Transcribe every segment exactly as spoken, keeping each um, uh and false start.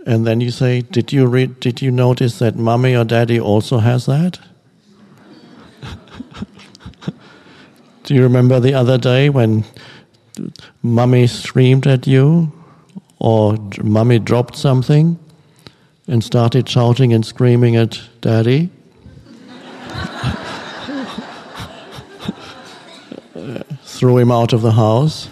And then you say, did you read, did you notice that mommy or daddy also has that? Do you remember the other day when mommy screamed at you, or mommy dropped something and started shouting and screaming at daddy? Threw him out of the house?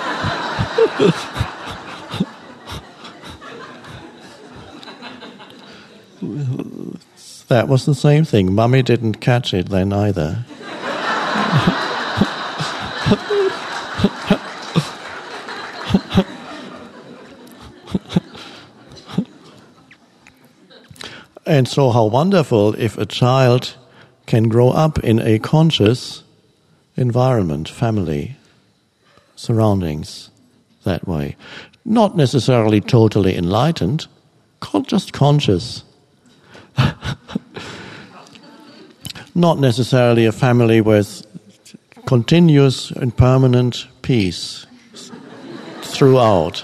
That was the same thing. Mummy didn't catch it then either. And so how wonderful if a child can grow up in a conscious environment, family, surroundings, that way. Not necessarily totally enlightened, con- just conscious. Not necessarily a family with continuous and permanent peace throughout.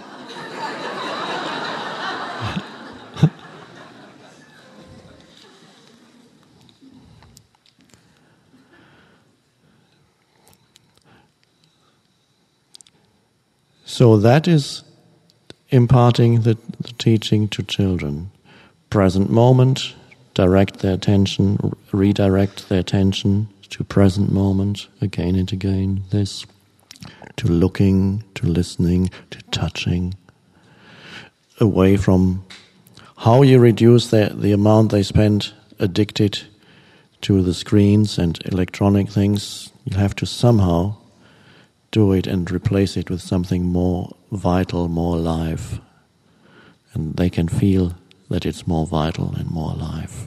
So that is imparting the, the teaching to children. Present moment, direct their attention, redirect their attention to present moment again and again. This, to looking, to listening, to touching. Away from how you reduce the, the amount they spend addicted to the screens and electronic things. You have to somehow do it and replace it with something more vital, more alive. And they can feel that it's more vital and more alive.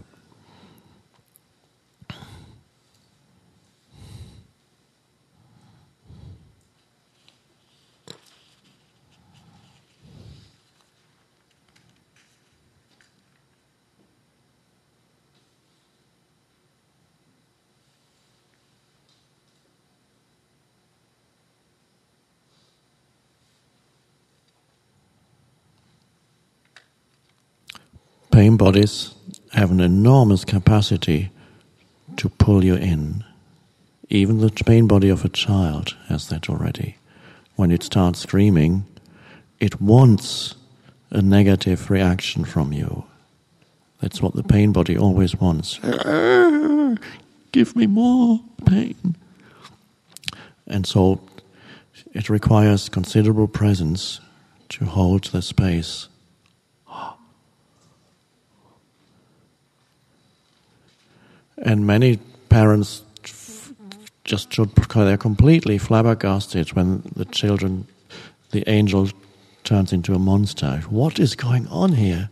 Pain bodies have an enormous capacity to pull you in. Even the pain body of a child has that already. When it starts screaming, it wants a negative reaction from you. That's what the pain body always wants. Give me more pain. And so it requires considerable presence to hold the space. And many parents just should, they're completely flabbergasted when the children, the angel turns into a monster. What is going on here?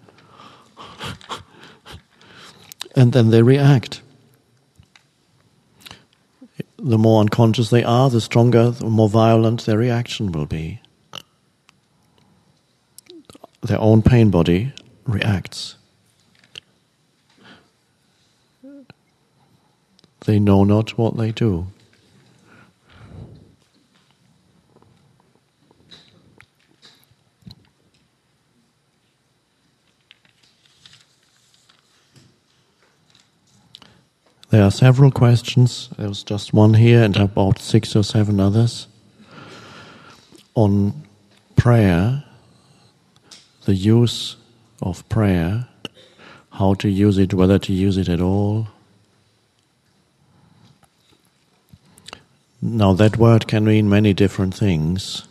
And then they react. The more unconscious they are, the stronger, the more violent their reaction will be. Their own pain body reacts. They know not what they do. There are several questions. There was just one here and about six or seven others. On prayer, the use of prayer, how to use it, whether to use it at all. Now that word can mean many different things.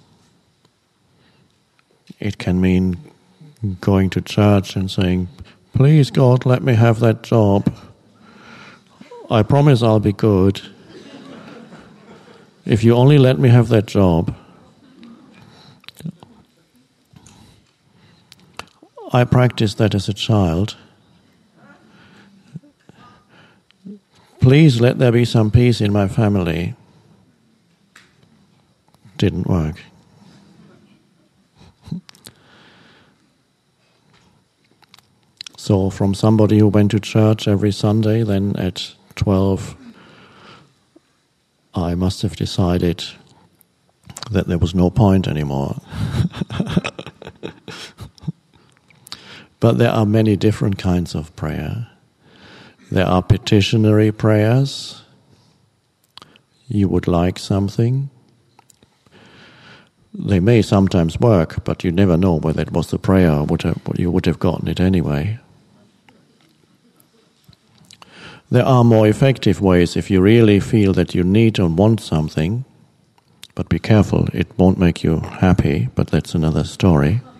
It can mean going to church and saying, please God, let me have that job. I promise I'll be good. If you only let me have that job. I practiced that as a child. Please let there be some peace in my family. Didn't work. So from somebody who went to church every Sunday, then at twelve, I must have decided that there was no point anymore. But there are many different kinds of prayer. There are petitionary prayers. You would like something. They may sometimes work, but you never know whether it was the prayer or would have, you would have gotten it anyway. There are more effective ways if you really feel that you need or want something, but be careful, it won't make you happy, but that's another story.